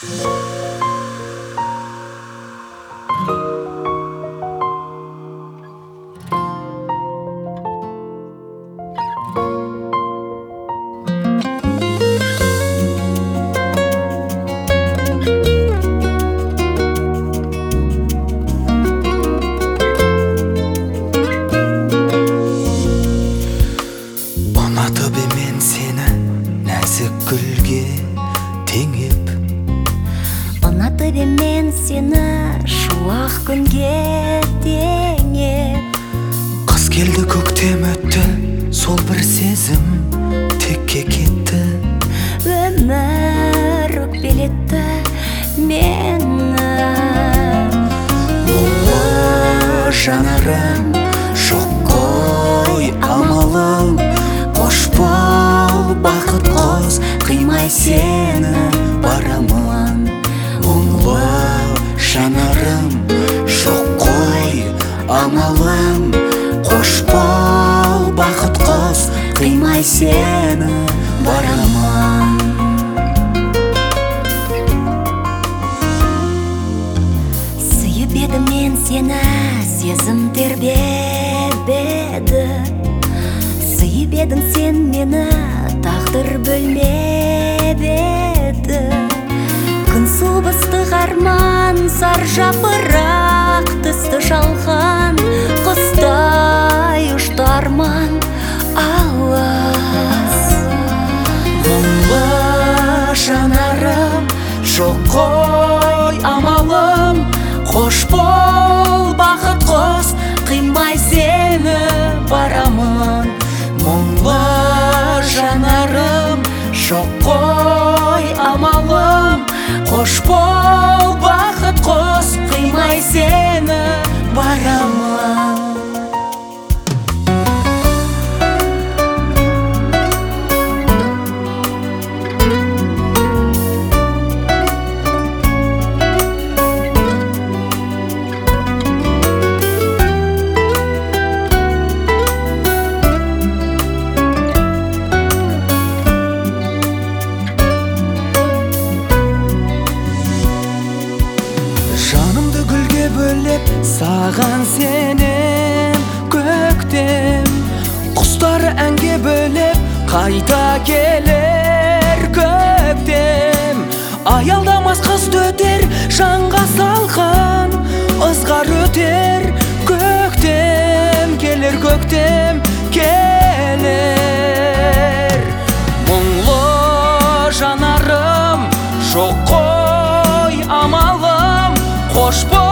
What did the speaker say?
Ұнатып емен сені нәзік гүлге теңеп, Ұнатып емен сені шуақ күнге теңеп. Қыс келді көктем өтті, сол бір сезім текке кетті. Өмір өкпелетті мені. Мұңлы жанарым, жоқ қой амалым. Қош бол бақыт қос, қимай сені барамын. Мұңлы жанарым, жоқ қой амалым. Қош бол бақыт қос, қимай сені барамын. Сүйіп едім мен сені, сезім тербеп еді. Сүйіп едің сен мені, тағдыр бөлмеп еді. Күн субыстық арман, сар жапырақ түсті жалған. Құстай ұшты арман алыс. Мұңлы жанарым, жоқ қой амалым. Қош бол бақыт қос, қимай сені барамын. Мұңлы жанарым, жоқ қой амалым. Қош бол бақыт қос, қимай сені барамын. Жанымды гүлге бөлеп, саған сенем көктем. Құстар әнге бөлеп, қайта келер көктем. Аялдамас қыз өтер, жанға салған ызғар өтер көктем. Келер көктем, келер. Мұңлы жанарым, жоқ қой амалым. Қош бол